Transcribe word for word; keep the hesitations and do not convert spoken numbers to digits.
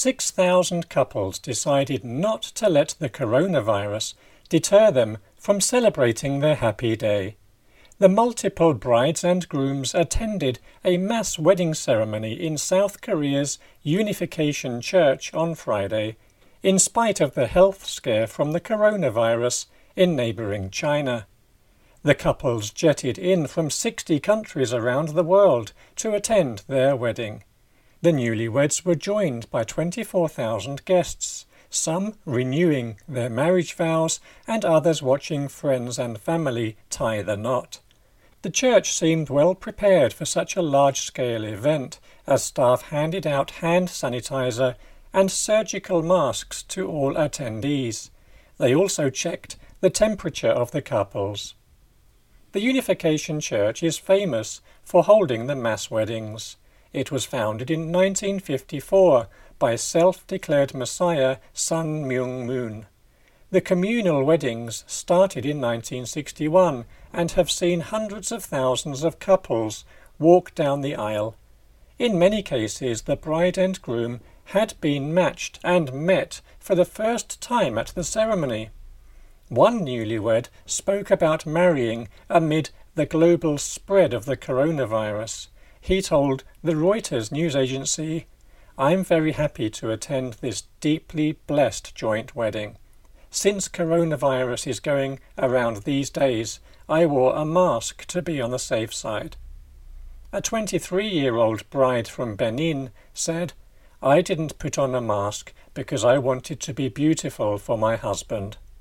six thousand couples decided not to let the coronavirus deter them from celebrating their happy day. The multiple brides and grooms attended a mass wedding ceremony in South Korea's Unification Church on Friday, in spite of the health scare from the coronavirus in neighbouring China. The couples jetted in from sixty countries around the world to attend their wedding. The newlyweds were joined by twenty-four thousand guests, some renewing their marriage vows and others watching friends and family tie the knot. The church seemed well prepared for such a large-scale event, as staff handed out hand sanitizer and surgical masks to all attendees. They also checked the temperature of the couples. The Unification Church is famous for holding the mass weddings. It was founded in nineteen fifty-four by self-declared Messiah Sun Myung Moon. The communal weddings started in nineteen sixty-one and have seen hundreds of thousands of couples walk down the aisle. In many cases, the bride and groom had been matched and met for the first time at the ceremony. One newlywed spoke about marrying amid the global spread of the coronavirus. He told the Reuters news agency, "I'm very happy to attend this deeply blessed joint wedding. Since coronavirus is going around these days, I wore a mask to be on the safe side." A twenty-three-year-old bride from Benin said, "I didn't put on a mask because I wanted to be beautiful for my husband."